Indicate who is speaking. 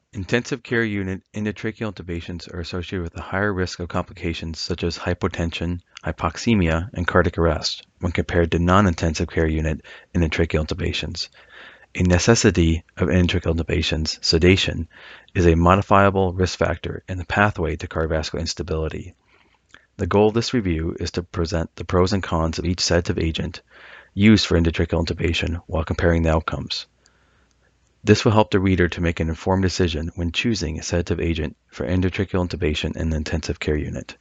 Speaker 1: Intensive care unit endotracheal intubations are associated with a higher risk of complications such as hypotension, hypoxemia, and cardiac arrest when compared to non-intensive care unit endotracheal intubations. A necessity of endotracheal intubations, sedation, is a modifiable risk factor in the pathway to cardiovascular instability. The goal of this review is to present the pros and cons of each sedative agent used for endotracheal intubation while comparing the outcomes. This will help the reader to make an informed decision when choosing a sedative agent for endotracheal intubation in the intensive care unit.